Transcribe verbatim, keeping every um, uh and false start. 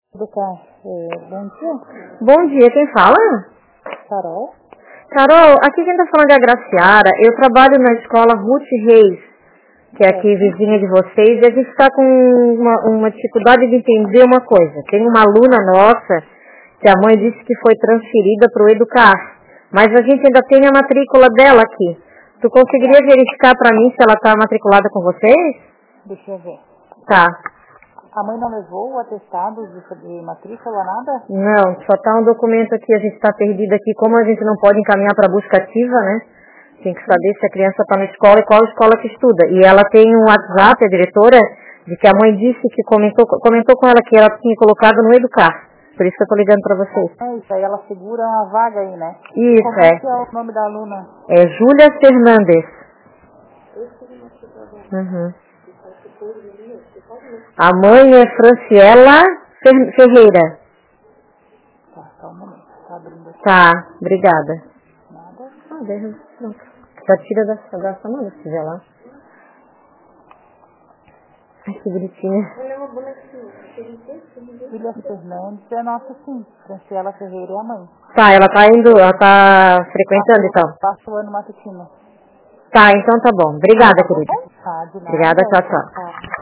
É, bom dia. Bom dia, quem fala? Carol. Carol, aqui quem está falando é a Graciara. Eu trabalho na escola Ruth Reis, que é aqui vizinha de vocês, e a gente está com uma, uma dificuldade de entender uma coisa. Tem uma aluna nossa que a mãe disse que foi transferida para o Educar, mas a gente ainda tem a matrícula dela aqui. Tu conseguiria verificar para mim se ela está matriculada com vocês? Deixa eu ver. Tá. A mãe não levou o atestado de, de matrícula, nada? Não, só tá um documento aqui, a gente está perdido aqui. Como a gente não pode encaminhar para busca ativa, né? Tem que saber se a criança está na escola e qual escola que estuda. E ela tem um WhatsApp, a diretora, de que a mãe disse que comentou, comentou com ela que ela tinha colocado no Educar. Por isso que eu tô ligando para vocês. É isso, aí ela segura uma vaga aí, né? Isso, Como é. que é o nome da aluna? É Júlia Fernandes. Uhum. A mãe é Franciela Fer- Ferreira. Tá, só um momento. Tá abrindo aqui. Tá, obrigada. Nada. Ah, deixa, pronto. Já tira da, da Samanta, se tiver lá. Ai, que bonitinha. Filha Fernandes é nossa, sim. Franciela Ferreira é a mãe. Tá, ela tá indo, ela tá frequentando então. Passa o ano matutino. Tá, então tá bom. Obrigada, querida. Tá, de nada. Obrigada, tchau, tchau. Tá.